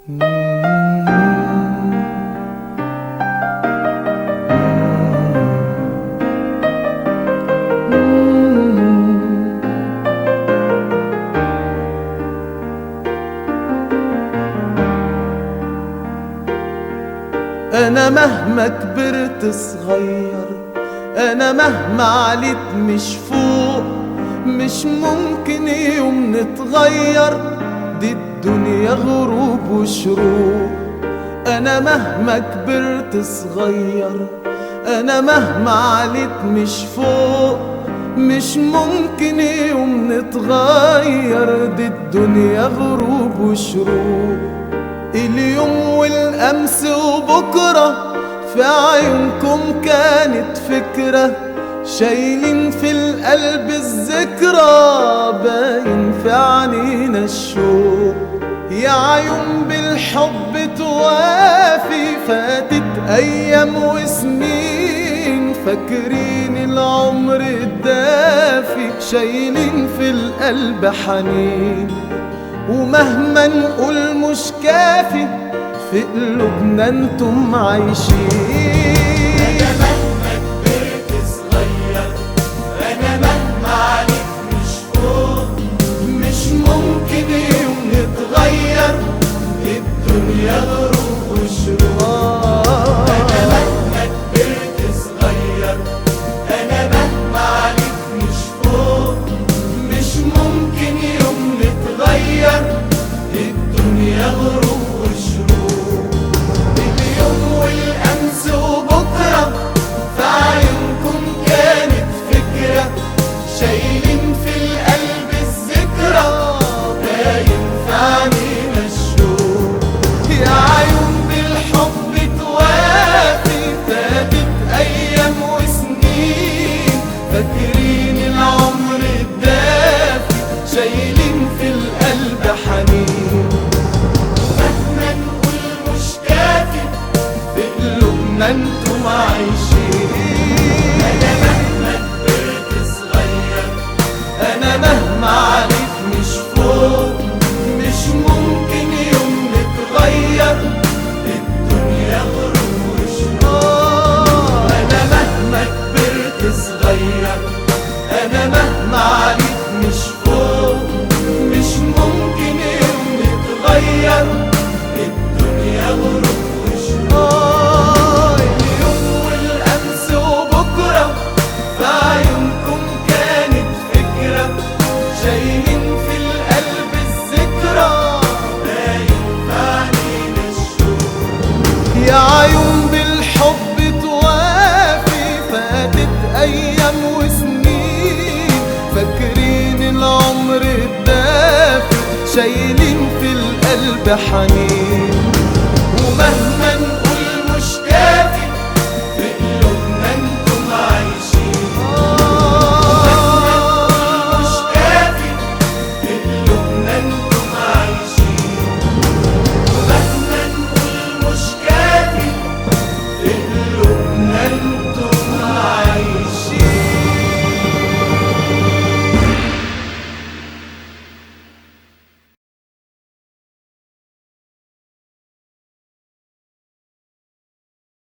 أنا مهما كبرت صغير، أنا مهما عليت مش فوق، مش ممكن يوم نتغير، دي الدنيا غروب وشروق. أنا مهما كبرت صغير، أنا مهما عليت مش فوق، مش ممكن يوم نتغير، دي الدنيا غروب وشروق. اليوم والأمس وبكرة في عيونكم كانت فكرة، شايلين في القلب الذكرى، باين في عنينا الشوق. يا عيون بالحب توافي، فاتت أيام وسنين، فاكرين العمر الدافي، شايلين في القلب حنين. ومهما نقول مش كافي، في قلوبنا انتم عايشين. أنا مهما كبرت صغير، أنا مهما عليك مش فوق، مش ممكن يوم نتغير، الدنيا غروب وشروق. أنا مهما كبرت صغير، أنا مهما عليك مش فوق، مش ممكن يوم نتغير، الدنيا غروب وشروق. اليوم والأمس وبكرة في عيونكم كانت فكرة، شايلين في القلب الذكرى، باين في عنينا الشوق. يا عيون بالحب توافي، فاتت أيام وسنين، فاكرين العمر الدافي، شايلين في القلب حنين. مهما نقول مش كافي، في قلوبنا انتم عايشين. أنا مهما كبرت صغير، أنا مهما عليك مش فوق، مش ممكن يوم نتغير، الدنيا غروب وشروق. أنا مهما كبرت صغير، أنا مهما عليك مش فوق، مش ممكن يوم نتغير، الدنيا غروب وشروق. اليوم والأمس وبكرة في عيونكم كانت فكرة، شايلين في القلب الذكرى، باين في عنينا الشوق. يا عيون بالحب توافي، فاتت أيام وسنين، فاكرين العمر الدافي، شايلين في القلب حنين. ومهما